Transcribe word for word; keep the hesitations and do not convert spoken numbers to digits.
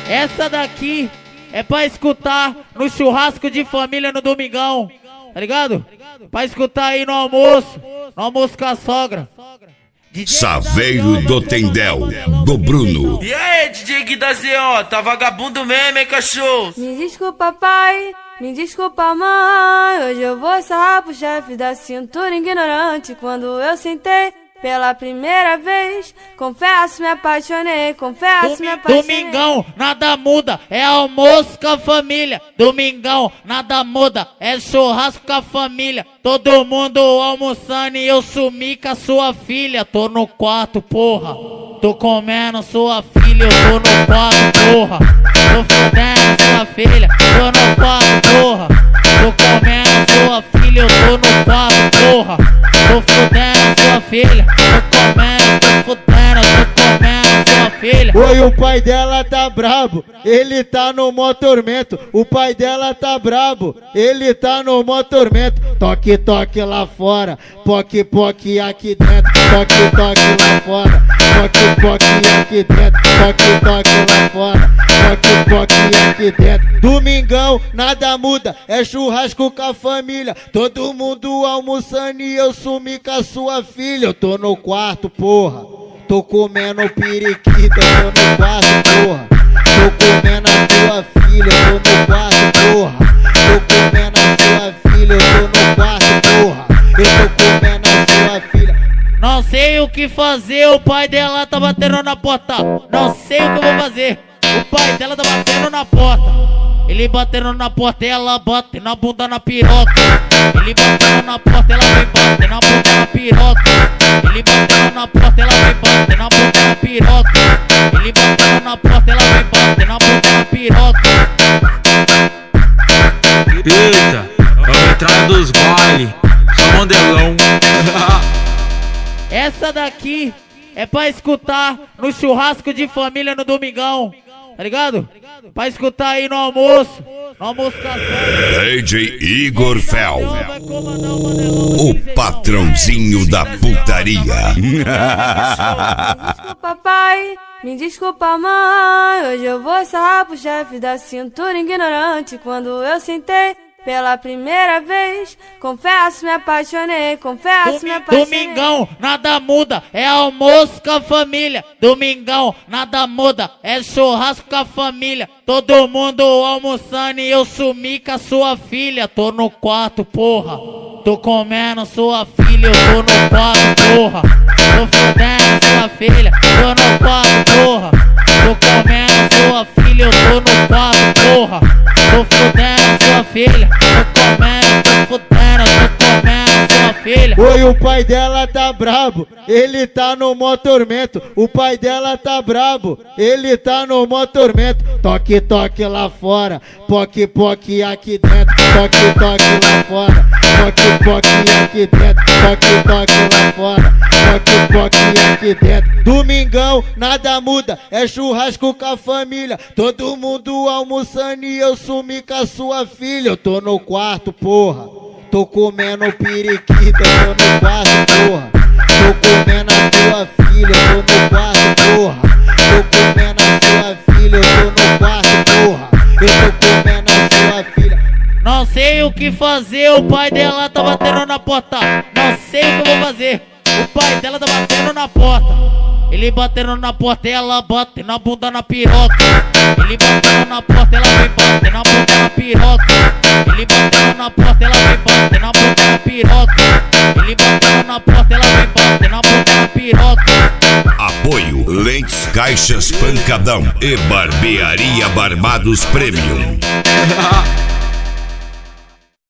Essa daqui é pra escutar no churrasco de família no domingão, tá ligado? Pra escutar aí no almoço, no almoço com a sogra. Saveiro do Tendel, do Bruno. E aí, D J Gui da Z O, tá vagabundo mesmo, hein, cachorro? Me desculpa, pai, me desculpa, mãe. Hoje eu vou sarrar pro chefe da cintura ignorante. Quando eu sentei pela primeira vez, confesso, me apaixonei, confesso, me apaixonei. Domingão, nada muda, é almoço com a família. Domingão, nada muda, é churrasco com a família. Todo mundo almoçando e eu sumi com a sua filha. Tô no quarto, porra, tô comendo sua filha. Eu tô no quarto, porra, tô fudendo sua filha. Tô no quarto, porra, tô comendo sua filha. Eu tô no quarto, porra, tô fudendo sua filha. Tô comendo, tô fudendo, tô comendo sua filha. Oi, o pai dela tá brabo, ele tá no mó tormento. O pai dela tá brabo, ele tá no mó tormento. Toque, toque lá fora, poque, poque aqui dentro. Toque, toque lá fora, poque, poque aqui dentro. Toque, toque lá fora, poque, poque aqui dentro. Domingão, nada muda, é churrasco com a família. Todo mundo almoçando e eu sumi com a sua filha. Eu tô no quarto, porra, tô comendo periquita. Eu tô no quarto, porra, tô comendo a tua filha. Eu tô no quarto, porra, tô comendo a sua filha. Eu tô no quarto, porra, eu tô comendo a sua filha. Não sei o que fazer, o pai dela tá batendo na porta. Não sei o que eu vou fazer, o pai dela tá batendo na porta. Ele batendo na porta, ela bate na bunda na piroca. Ele batendo na porta, ela vem bater na bunda na piroca. Ele batendo na porta, ela vem bater na bunda na piroca. Ele batendo na porta, ela vem bater na bunda na piroca. Eita, é a entrada dos bailes, só modelão. Essa daqui é pra escutar no churrasco de família no domingão, tá ligado? Pra escutar aí no almoço, no almoço com a sogra. D J Igor Fel, o patrãozinho da putaria. Me desculpa, pai, me desculpa, mãe. Hoje eu vou sarrar pro chefe da cintura ignorante. Quando eu sentei pela primeira vez, confesso, me apaixonei, confesso, me apaixonei. Domingão, nada muda, é almoço com a família. Domingão, nada muda, é churrasco com a família. Todo mundo almoçando e eu sumi com a sua filha. Tô no quarto, porra, tô comendo sua filha. Eu tô no quarto, porra, tô fudendo sua filha. Tô no quarto, porra, tô comendo sua filha. Eu tô no quarto, porra, tô fudendo sua filha. Tô comendo, tô fudendo, tô comendo sua filha. Oi, o pai dela tá brabo, ele tá no mó tormento. O pai dela tá brabo, ele tá no mó tormento. Toque, toque lá fora, poque, poque aqui dentro. Toque, toque lá fora, poque, poque aqui dentro. Toque, toque lá fora, poque, poque aqui dentro. Domingão, nada muda, é churrasco com a família. Todo mundo almoçando e eu sumi com a sua filha. Eu tô no quarto, porra, tô comendo periquita. Eu tô no quarto, porra, tô comendo a tua filha. Eu tô no quarto, porra, tô comendo a sua filha. Eu tô no quarto, porra, eu tô comendo a sua filha. Não sei o que fazer, o pai dela tá batendo na porta. Não sei o que eu vou fazer, o pai dela tá batendo na porta. Ele batendo na porta, ela bate na bunda na piroca. Ele batendo na porta, ela vem bater na bunda na piroca. Ele batendo na porta, ela vem bater na bunda na piroca. Ele batendo na porta, ela vem bater na bunda na piroca. Apoio Lentes Caixas Pancadão e Barbearia Barbados Premium.